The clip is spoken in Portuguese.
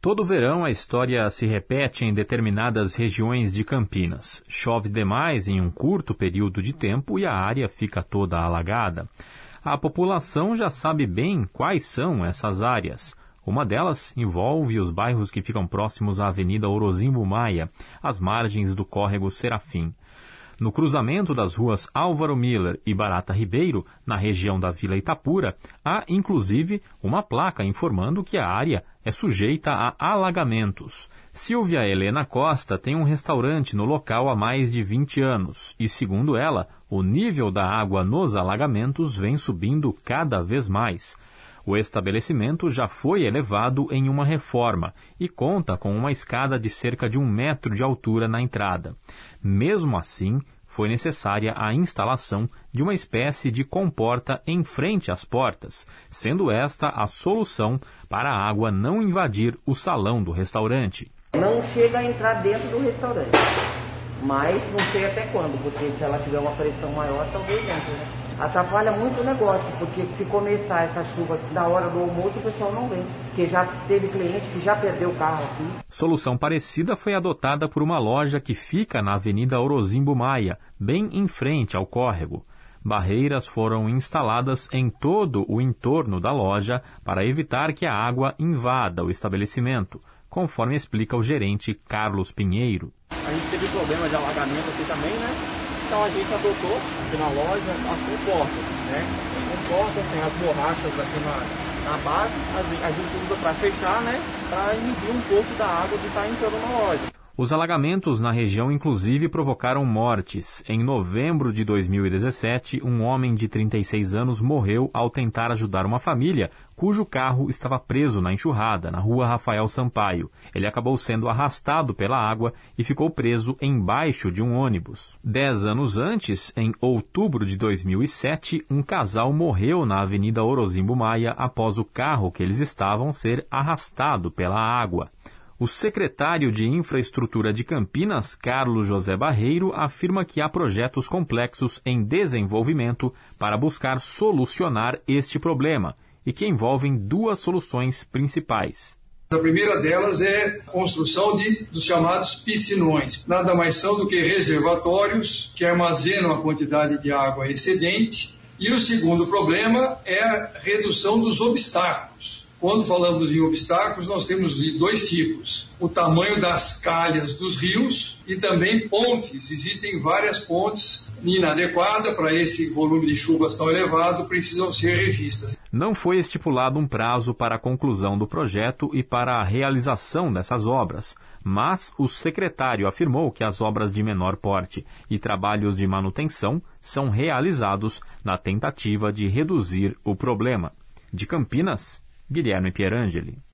Todo verão a história se repete em determinadas regiões de Campinas. Chove demais em um curto período de tempo e a área fica toda alagada. A população já sabe bem quais são essas áreas. Uma delas envolve os bairros que ficam próximos à Avenida Orozimbo Maia, às margens do córrego Serafim. No cruzamento das ruas Álvaro Miller e Barata Ribeiro, na região da Vila Itapura, há inclusive uma placa informando que a área é sujeita a alagamentos. Silvia Helena Costa tem um restaurante no local há mais de 20 anos e, segundo ela, o nível da água nos alagamentos vem subindo cada vez mais. O estabelecimento já foi elevado em uma reforma e conta com uma escada de cerca de 1 metro de altura na entrada. Mesmo assim, foi necessária a instalação de uma espécie de comporta em frente às portas, sendo esta a solução para a água não invadir o salão do restaurante. Não chega a entrar dentro do restaurante, mas não sei até quando, porque se ela tiver uma pressão maior, talvez entre, né? Atrapalha muito o negócio, porque se começar essa chuva na hora do almoço, o pessoal não vem, porque já teve cliente que já perdeu o carro aqui. Solução parecida foi adotada por uma loja que fica na Avenida Orozimbo Maia, bem em frente ao córrego. Barreiras foram instaladas em todo o entorno da loja para evitar que a água invada o estabelecimento, conforme explica o gerente Carlos Pinheiro. A gente teve problema de alagamento aqui também, né? Então a gente adotou aqui na loja as comportas, né? As comportas, tem as borrachas aqui na base, a gente usa para fechar, né? Para inibir um pouco da água que está entrando na loja. Os alagamentos na região inclusive provocaram mortes. Em novembro de 2017, um homem de 36 anos morreu ao tentar ajudar uma família cujo carro estava preso na enxurrada, na rua Rafael Sampaio. Ele acabou sendo arrastado pela água e ficou preso embaixo de um ônibus. 10 anos antes, em outubro de 2007, um casal morreu na Avenida Orozimbo Maia após o carro que eles estavam ser arrastado pela água. O secretário de Infraestrutura de Campinas, Carlos José Barreiro, afirma que há projetos complexos em desenvolvimento para buscar solucionar este problema e que envolvem 2 soluções principais. A primeira delas é a construção dos chamados piscinões. Nada mais são do que reservatórios que armazenam a quantidade de água excedente. E o segundo problema é a redução dos obstáculos. Quando falamos em obstáculos, nós temos de 2 tipos. O tamanho das calhas dos rios e também pontes. Existem várias pontes inadequadas para esse volume de chuvas tão elevado, precisam ser revistas. Não foi estipulado um prazo para a conclusão do projeto e para a realização dessas obras, mas o secretário afirmou que as obras de menor porte e trabalhos de manutenção são realizados na tentativa de reduzir o problema. De Campinas, Guilherme Pierangeli.